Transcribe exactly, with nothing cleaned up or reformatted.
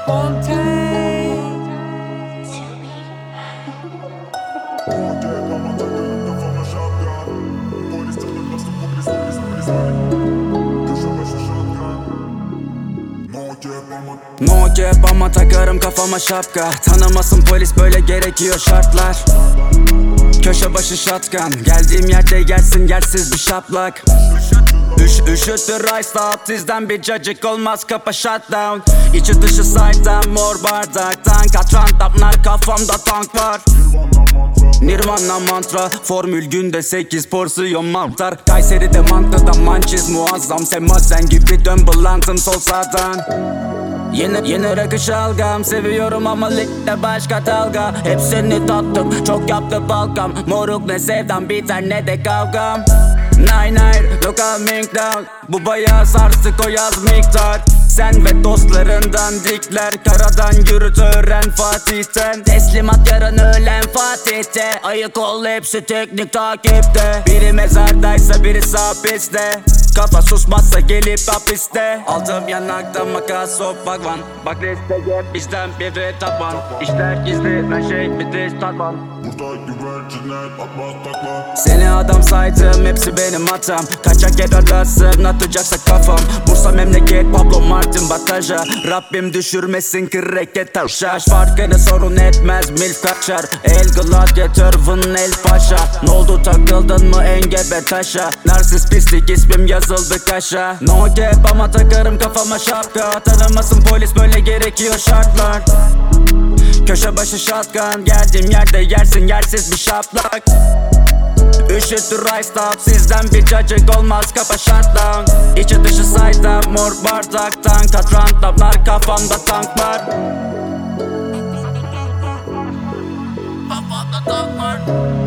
Fontaine. No cap ama takarım kafama şapka. Tanımasın polis, böyle gerekiyor şartlar. Köşe başı shotgun, geldiğim yerde gelsin yersiz bir şaplak. Üş, üşüttü rice top, sizden bir cacık olmaz, kapa shutdown. İçi dışı side'dan, mor bardaktan. Katran taplar, kafamda tank var. Nirvana mantra, formül günde sekiz porsiyon mantar. Kayseri'de mantıda mançiz muazzam. Semazen gibi dön bılantın sol sağdan. Yeni, yeni rakı şalgam, seviyorum ama ligde başka dalga. Hepsini tattım, çok yaptı balgam. Moruk ne sevdam biter ne de kavgam. Nine nine, local mink down. Bu bayağı sarstık o yaz miktar. Sen ve dostlarından dikler, karadan yürüt öğren Fatih'ten. Teslimat yarın öğlen Fatih'te. Ayık ol hepsi teknik takipte. Biri mezardaysa biri hapiste. Kafa susmazsa gelip hapiste. Altım yanakta makas sok bakvan. Bak liste hep bizden biri taban. İşler gizli ben şey bir diz tatmam. Burada güvercinler atmaz takla. Seni adam saydım hepsi benim hatam. Kaçak yer arasın atacaksa kafam. Bursa memleket Pablo Martin Bataja. Rabbim düşürmesin kreket tavşaş. Farkını sorun etmez milf kaçar. El gladiator vın el paşa. N'oldu takıldın mı engebe taşa. Narsist pislik ismim yazıldı kaşa. No cap ama takarım kafama şapka. Tanımasın polis, böyle gerekiyor şartlar. Köşe başı shotgun, geldiğim yerde yersin yersiz bir şaplak. Üşüttü rice top, sizden bir cacık olmaz, kapa shutdown. İçi dışı sayda, mor bardaktan. Katran taplar, kafamda tank var. Kafamda tank var.